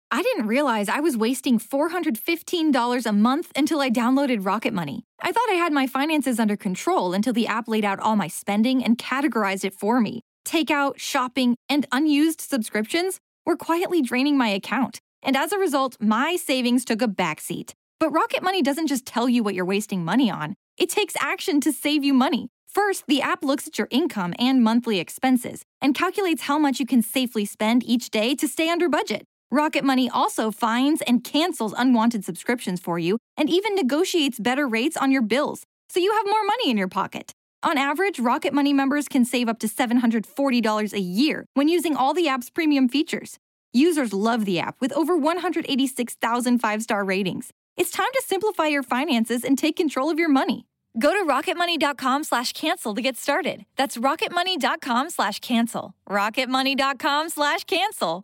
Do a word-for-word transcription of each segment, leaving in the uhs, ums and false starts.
I didn't realize I was wasting four hundred fifteen dollars a month until I downloaded Rocket Money. I thought I had my finances under control until the app laid out all my spending and categorized it for me. Takeout, shopping, and unused subscriptions were quietly draining my account. And as a result, my savings took a backseat. But Rocket Money doesn't just tell you what you're wasting money on. It takes action to save you money. First, the app looks at your income and monthly expenses and calculates how much you can safely spend each day to stay under budget. Rocket Money also finds and cancels unwanted subscriptions for you and even negotiates better rates on your bills, so you have more money in your pocket. On average, Rocket Money members can save up to seven hundred forty dollars a year when using all the app's premium features. Users love the app with over one hundred eighty-six thousand five-star ratings. It's time to simplify your finances and take control of your money. Go to rocketmoney.com slash cancel to get started. That's rocketmoney.com slash cancel. rocketmoney.com slash cancel.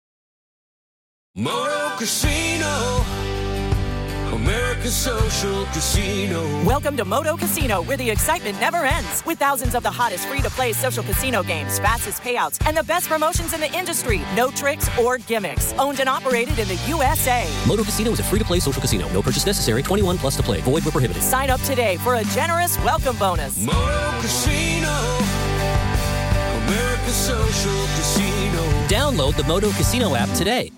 Moto Casino, America's social casino. Welcome to Moto Casino, where the excitement never ends. With thousands of the hottest free-to-play social casino games, fastest payouts, and the best promotions in the industry. No tricks or gimmicks. Owned and operated in the U S A. Moto Casino is a free-to-play social casino. No purchase necessary. twenty-one plus to play. Void where prohibited. Sign up today for a generous welcome bonus. Moto Casino, America's social casino. Download the Moto Casino app today.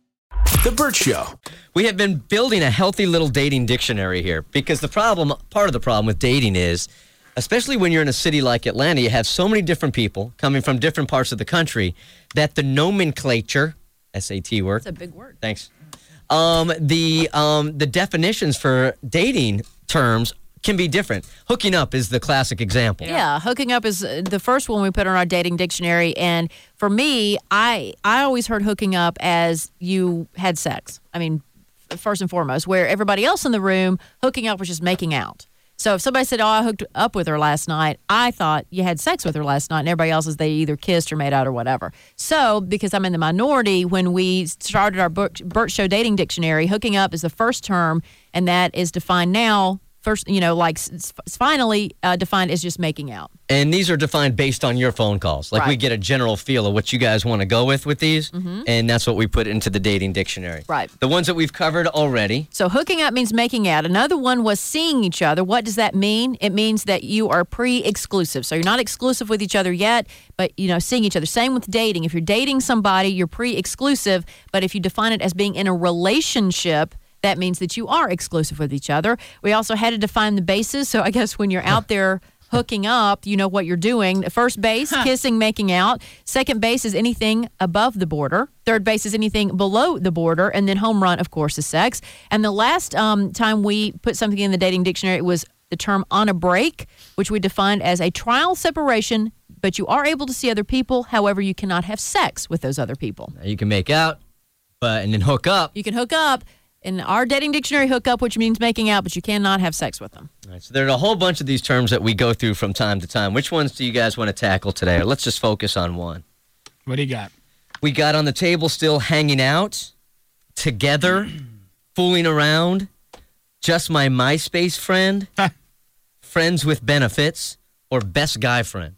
The Bert Show. We have been building a healthy little dating dictionary here because the problem, part of the problem with dating is, especially when you're in a city like Atlanta, you have so many different people coming from different parts of the country that the nomenclature, S A T word. That's a big word. Thanks. Um, the um, the definitions for dating terms can be different. Hooking up is the classic example. Yeah, hooking up is the first one we put on our dating dictionary. And for me, I I always heard hooking up as you had sex. I mean, first and foremost, where everybody else in the room, hooking up was just making out. So if somebody said, oh, I hooked up with her last night, I thought you had sex with her last night, and everybody else is they either kissed or made out or whatever. So because I'm in the minority, when we started our Bert Show dating dictionary, hooking up is the first term, and that is defined now. First, you know, like it's finally uh, defined as just making out. And these are defined based on your phone calls. Like Right. we get a general feel of what you guys want to go with with these, Mhm. and that's what we put into the dating dictionary. Right. The ones that we've covered already. So hooking up means making out. Another one was seeing each other. What does that mean? It means that you are pre-exclusive. So you're not exclusive with each other yet, but, you know, seeing each other. Same with dating. If you're dating somebody, you're pre-exclusive, but if you define it as being in a relationship, that means that you are exclusive with each other. We also had to define the bases. So I guess when you're out there hooking up, you know what you're doing. First base, kissing, making out. Second base is anything above the border. Third base is anything below the border. And then home run, of course, is sex. And the last um, time we put something in the dating dictionary, it was the term on a break, which we defined as a trial separation, but you are able to see other people. However, you cannot have sex with those other people. You can make out, but and then hook up. You can hook up. In our dating dictionary, hook up, which means making out, but you cannot have sex with them. All right, so there are a whole bunch of these terms that we go through from time to time. Which ones do you guys want to tackle today? Or let's just focus on one. What do you got? We got on the table still hanging out, together, fooling around, just my MySpace friend, friends with benefits, or best guy friend.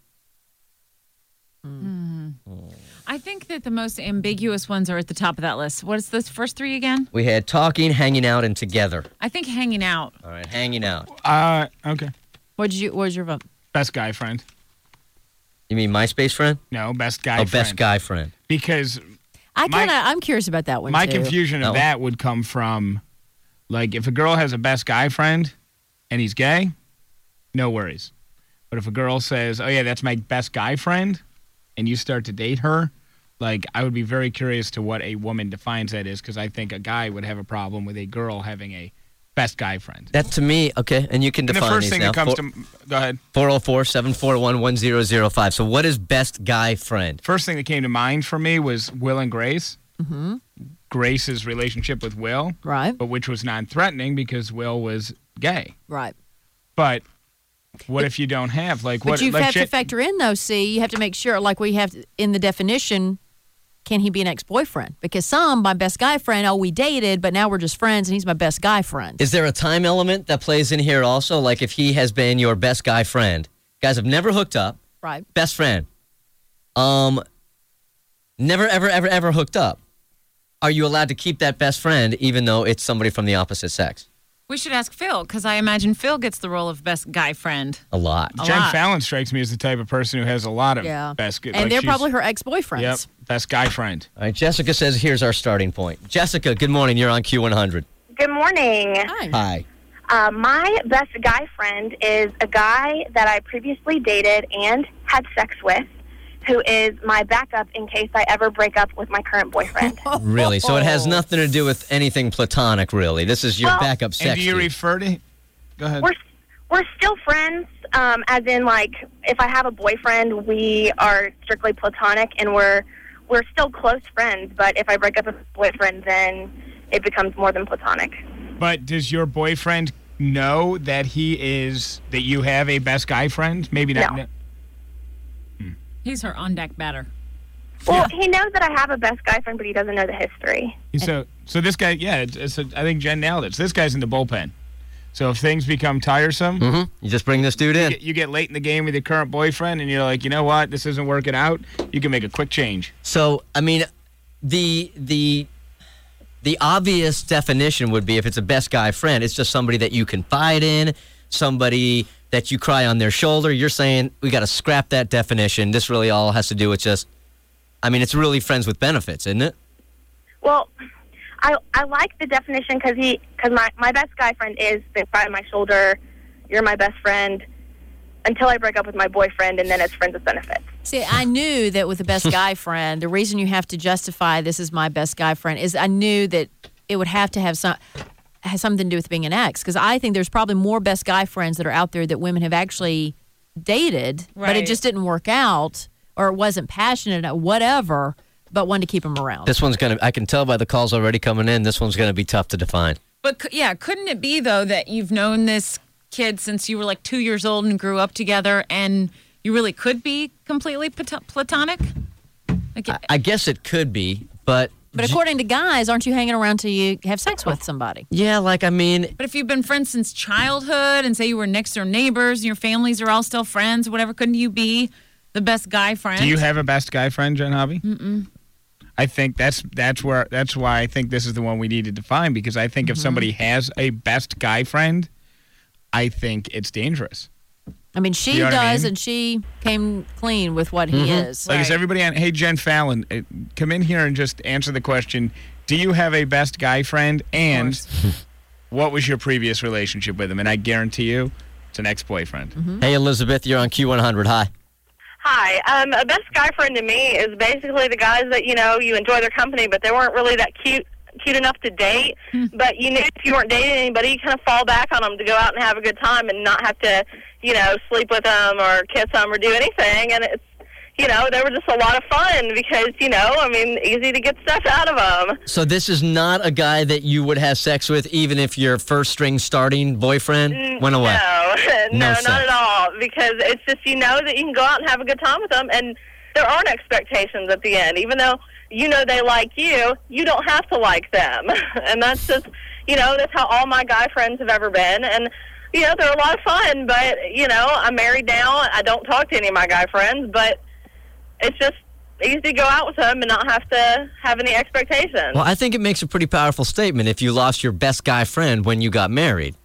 Mm. Oh. I think that the most ambiguous ones are at the top of that list. What's the first three again? We had talking, hanging out, and together. I think hanging out. All right, hanging out. Uh, okay. What did you? What was your vote? Best guy friend. You mean MySpace friend? No, best guy oh, friend. best guy friend. Because I my- kind of, I'm curious about that one. my too. confusion of Oh. that would come from, like, if a girl has a best guy friend and he's gay, no worries. But if a girl says, oh, yeah, that's my best guy friend, and you start to date her, like, I would be very curious to what a woman defines that is, because I think a guy would have a problem with a girl having a best guy friend. That to me, okay, and you can And the define first these thing now. that comes Four- to, go ahead. four oh four, seven four one, one zero zero five. So what is best guy friend? First thing that came to mind for me was Will and Grace. Mm-hmm. Grace's relationship with Will. Right. But which was non-threatening because Will was gay. Right. But what if you don't have, like, But what? you like have to shit- factor in, though, see, you have to make sure, like we have in the definition, can he be an ex-boyfriend? Because some, my best guy friend, oh, we dated, but now we're just friends, and he's my best guy friend. Is there a time element that plays in here also? Like if he has been your best guy friend, guys have never hooked up, Right. best friend, um, never, ever, ever, ever hooked up. are you allowed to keep that best friend even though it's somebody from the opposite sex? We should ask Phil, because I imagine Phil gets the role of best guy friend. A lot. A Jen lot. Fallon strikes me as the type of person who has a lot of Yeah. best. And like they're she's- probably her ex-boyfriends. Yep, best guy friend. All right, Jessica says, here's our starting point. Jessica, good morning. You're on Q one hundred. Good morning. Hi. Hi. Uh, my best guy friend is a guy that I previously dated and had sex with, who is my backup in case I ever break up with my current boyfriend. Really? So it has nothing to do with anything platonic, really. This is your Well- backup sex. And do you dude. refer to? Go ahead. We're we're still friends, um, as in like if I have a boyfriend, we are strictly platonic, and we're we're still close friends. But if I break up with a boyfriend, then it becomes more than platonic. But does your boyfriend know that he is that you have a best guy friend? Maybe not. No. He's her on-deck batter. Well, he knows that I have a best guy friend, but he doesn't know the history. So, so this guy, yeah, it's, it's a, I think Jen nailed it. So this guy's in the bullpen. So if things become tiresome, Mhm. You just bring this dude you in. get, you get late in the game with your current boyfriend, and you're like, you know what, this isn't working out. You can make a quick change. So, I mean, the the the obvious definition would be if it's a best guy friend, it's just somebody that you confide in, somebody that you cry on their shoulder. You're saying we got to scrap that definition. This really all has to do with just, I mean, it's really friends with benefits, isn't it? Well, I I like the definition because he because my, my best guy friend is they cry on my shoulder. You're my best friend until I break up with my boyfriend, and then it's friends with benefits. See, I knew that with the best guy friend, the reason you have to justify this is my best guy friend is I knew that it would have to have some has something to do with being an ex, because I think there's probably more best guy friends that are out there that women have actually dated, but it Right. just didn't work out or it wasn't passionate or whatever, but wanted to keep them around. This one's going to, I can tell by the calls already coming in, this one's going to be tough to define. But c- yeah, couldn't it be, though, that you've known this kid since you were like two years old and grew up together, and you really could be completely pat- platonic? Like, I, I guess it could be, but. But according to guys, aren't you hanging around till you have sex with somebody? Yeah, like, I mean. But if you've been friends since childhood and say you were next door neighbors and your families are all still friends, whatever, couldn't you be the best guy friend? Do you have a best guy friend, Jen Hobby? Mm-mm. I think that's that's where that's why I think this is the one we need to define, because I think if somebody has a best guy friend, I think it's dangerous. I mean, she You know what I does, mean? and she came clean with what he is. Like, is Right. everybody on? Hey, Jen Fallon, uh, come in here and just answer the question: do you have a best guy friend, and what was your previous relationship with him? And I guarantee you, it's an ex-boyfriend. Hey, Elizabeth, you're on Q one hundred. Hi. Hi. Um, a best guy friend to me is basically the guys that, you know, you enjoy their company, but they weren't really that cute cute enough to date. But you knew if you weren't dating anybody, you kind of fall back on them to go out and have a good time and not have to, you know, sleep with them or kiss them or do anything. And it's, you know, they were just a lot of fun because, you know, I mean, easy to get stuff out of them. So this is not a guy that you would have sex with even if your first string starting boyfriend went away? No, no, No not sex. at all. Because it's just, you know, that you can go out and have a good time with them, and there aren't expectations at the end. Even though you know they like you, you don't have to like them. And that's just, you know, that's how all my guy friends have ever been. And, you know, they're a lot of fun, but, you know, I'm married now. I don't talk to any of my guy friends, but it's just easy to go out with them and not have to have any expectations. Well, I think it makes a pretty powerful statement if you lost your best guy friend when you got married.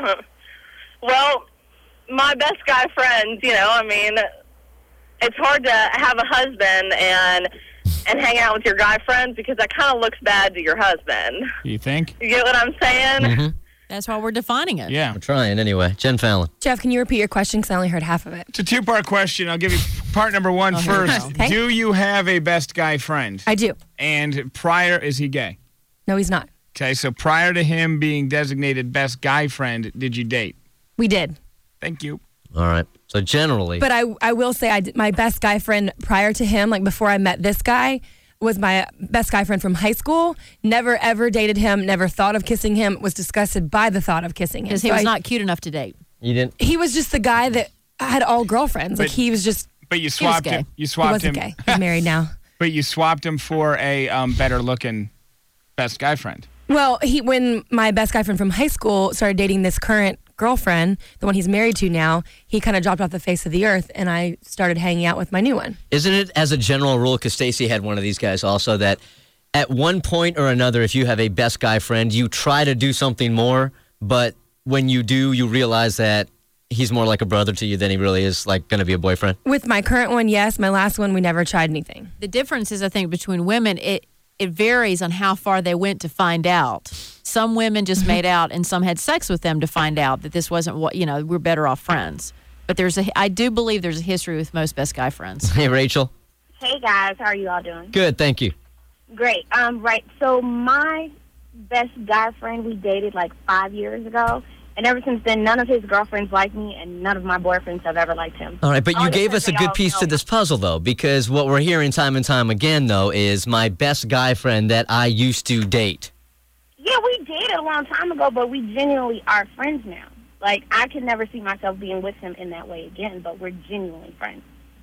Well, my best guy friends, you know, I mean, it's hard to have a husband and and hang out with your guy friends because that kind of looks bad to your husband. You think? You get what I'm saying? That's why we're defining it. Yeah. We're trying anyway. Jen Fallon. Jeff, can you repeat your question because I only heard half of it? It's a two-part question. I'll give you part number one Oh, here we first. go. Okay. Do you have a best guy friend? I do. And prior, is he gay? No, he's not. Okay, so prior to him being designated best guy friend, did you date? We did. Thank you. All right. So generally. But I, I will say I did, my best guy friend prior to him, like before I met this guy, was my best guy friend from high school. Never, ever dated him, never thought of kissing him, was disgusted by the thought of kissing him. Because he So was I- not cute enough to date. You didn't. He was just the guy that had all girlfriends. Like But- he was just, But you was swapped gay. him. You he swapped wasn't him. gay. He's married now. But you swapped him for a um, better looking best guy friend. Well, he when my best guy friend from high school started dating this current girlfriend, the one he's married to now, he kind of dropped off the face of the earth, and I started hanging out with my new one. Isn't it as a general rule, because Stacey had one of these guys also, that at one point or another, if you have a best guy friend, you try to do something more, but when you do, you realize that he's more like a brother to you than he really is like going to be a boyfriend? With my current one, yes. My last one, we never tried anything. The difference is, I think, between women, it, it varies on how far they went to find out. Some women just made out, and some had sex with them to find out that this wasn't what, you know, we're better off friends. But there's a, I do believe there's a history with most best guy friends. Hey, Rachel. Hey, guys. How are you all doing? Good, thank you. Great. Um, right. So my best guy friend, we dated like five years ago. And ever since then, none of his girlfriends like me, and none of my boyfriends have ever liked him. All right, but you All gave because us a they good all piece know to this puzzle, though, because what we're hearing time and time again, though, is my best guy friend that I used to date. Yeah, we dated a long time ago, but we genuinely are friends now. Like, I could never see myself being with him in that way again, but we're genuinely friends.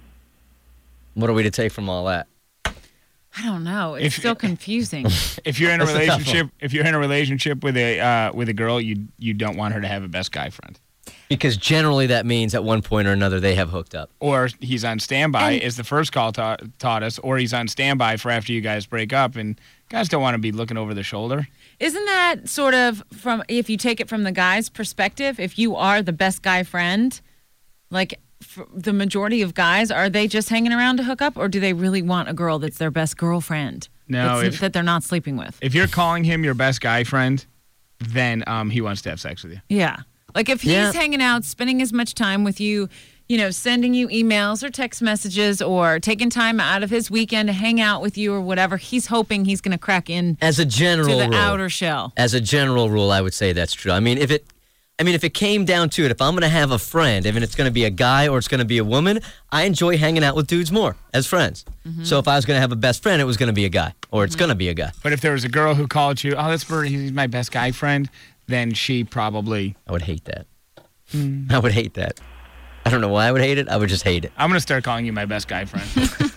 What are we to take from all that? I don't know. It's If- still confusing. If you're in a That's a tough relationship, if you're in a relationship with a uh, with a girl, you you don't want her to have a best guy friend. Because generally that means at one point or another they have hooked up. Or he's on standby, as the first call ta- taught us, or he's on standby for after you guys break up, and guys don't want to be looking over the shoulder. Isn't that sort of from, if you take it from the guy's perspective, if you are the best guy friend, like for the majority of guys, are they just hanging around to hook up, or do they really want a girl that's their best girlfriend? No, that's- if- that they're not sleeping with. If you're calling him your best guy friend, then um, he wants to have sex with you. Yeah. Like if he's Yeah. hanging out, spending as much time with you, you know, sending you emails or text messages or taking time out of his weekend to hang out with you or whatever, he's hoping he's going to crack in As a general to the rule. outer shell. As a general rule, I would say that's true. I mean, if it I mean, if it came down to it, if I'm going to have a friend, if it's going to be a guy or it's going to be a woman, I enjoy hanging out with dudes more as friends. So if I was going to have a best friend, it was going to be a guy, or it's going to be a guy. But if there was a girl who called you, oh, that's Bert, he's my best guy friend, then she probably... I would hate that. I would hate that. I don't know why I would hate it. I would just hate it. I'm going to start calling you my best guy friend.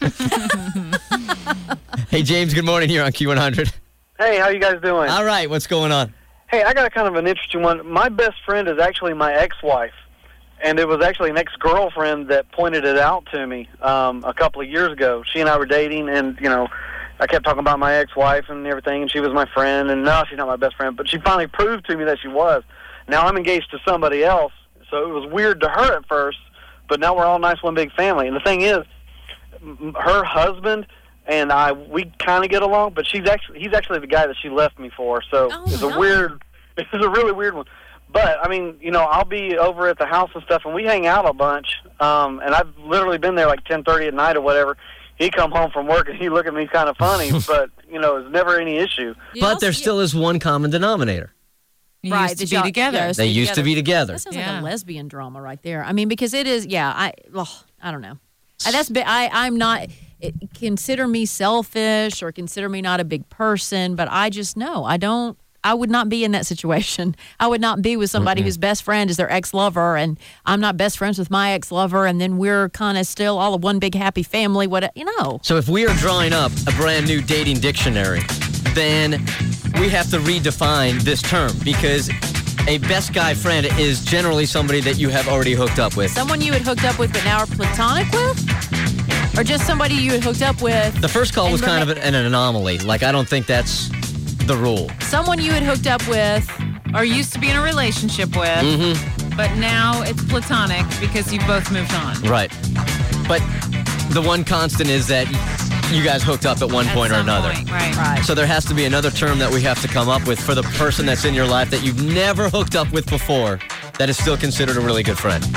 Hey, James, good morning here on Q one hundred. Hey, how you guys doing? All right, what's going on? Hey, I got a kind of an interesting one. My best friend is actually my ex-wife, and it was actually an ex-girlfriend that pointed it out to me um, a couple of years ago. She and I were dating, and, you know, I kept talking about my ex-wife and everything, and she was my friend, and no, she's not my best friend, but she finally proved to me that she was. Now I'm engaged to somebody else, so it was weird to her at first, but now we're all nice, one big family. And the thing is, m- her husband and I, we kind of get along, but she's actually he's actually the guy that she left me for. So Oh, it's a weird, it's a really weird one. But I mean, you know, I'll be over at the house and stuff, and we hang out a bunch. Um, and I've literally been there like ten thirty at night or whatever. He come home from work and he look at me kind of funny, but you know, it's never any issue. But there still is one common denominator. You right, used to that be y'all- together. yeah, They used to be together. That sounds Yeah. like a lesbian drama right there. I mean, because it is, yeah, I, ugh, I don't know. Uh, That's bi- I, I'm not, it, consider me selfish or consider me not a big person, but I just know, I don't, I would not be in that situation. I would not be with somebody Mm-mm. whose best friend is their ex-lover, and I'm not best friends with my ex-lover, and then we're kind of still all of one big happy family, what, you know. So if we are drawing up a brand new dating dictionary, then we have to redefine this term, because a best guy friend is generally somebody that you have already hooked up with. Someone you had hooked up with but now are platonic with? Or just somebody you had hooked up with? The first call and was kind of rema- an, an anomaly. Like, I don't think that's the rule. Someone you had hooked up with or used to be in a relationship with, Mm-hmm. but now it's platonic because you both moved on. Right. But the one constant is that you guys hooked up at one At point or some another. point, right. Right. So there has to be another term that we have to come up with for the person that's in your life that you've never hooked up with before that is still considered a really good friend.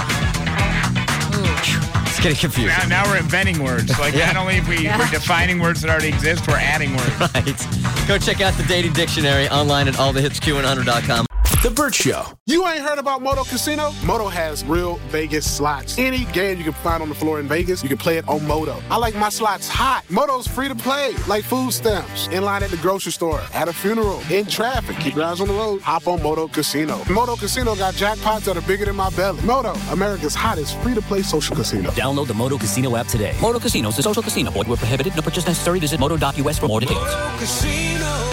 It's getting confusing. Now, now we're inventing words. Like, Yeah. not only if we, Yeah. we're defining words that already exist, we're adding words. Right. Go check out the dating dictionary online at all the hits q one hundred dot com. The Burt Show. You ain't heard about Moto Casino? Moto has real Vegas slots. Any game you can find on the floor in Vegas, you can play it on Moto. I like my slots hot. Moto's free to play, like food stamps. In line at the grocery store, at a funeral, in traffic. Keep your eyes on the road. Hop on Moto Casino. Moto Casino got jackpots that are bigger than my belly. Moto, America's hottest free-to-play social casino. Download the Moto Casino app today. Moto Casino is a social casino. Void where prohibited. No purchase necessary. Visit moto dot u s for more details. Casino.